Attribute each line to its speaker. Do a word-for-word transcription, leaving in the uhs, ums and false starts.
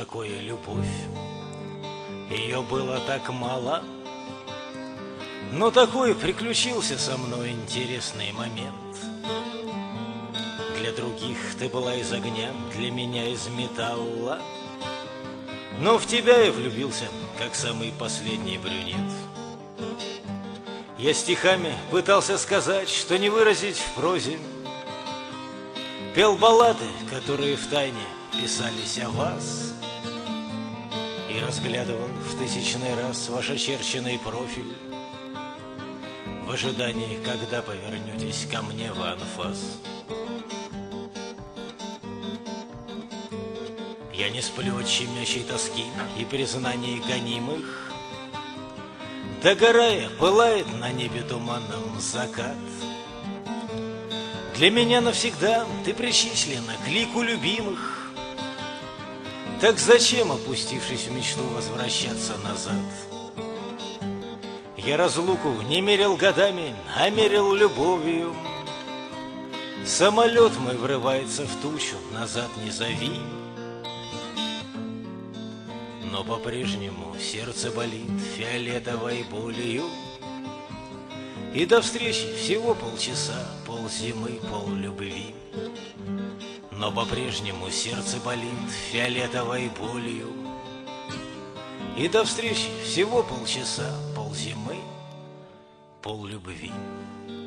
Speaker 1: такое любовь? Ее было так мало, но такой приключился со мной интересный момент. Для других ты была из огня, для меня из металла, но в тебя я влюбился, как самый последний брюнет. Я стихами пытался сказать, что не выразить в прозе. Пел баллады, которые втайне писались о вас, и разглядывал в тысячный раз ваш очерченный профиль в ожидании, когда повернетесь ко мне в анфас. Я не сплю от щемящей тоски и признаний гонимых. Догорая, пылает на небе туманном закат. Для меня навсегда ты причислена к лику любимых. Так зачем, опустившись в мечту, возвращаться назад? Я разлуку не мерил годами, а мерил любовью. Самолет мой врывается в тучу, назад не зови. Но по-прежнему сердце болит фиолетовой болью. И до встречи всего полчаса, ползимы, поллюбви. Но по-прежнему сердце болит фиолетовой болью. И до встречи всего полчаса, ползимы, поллюбви.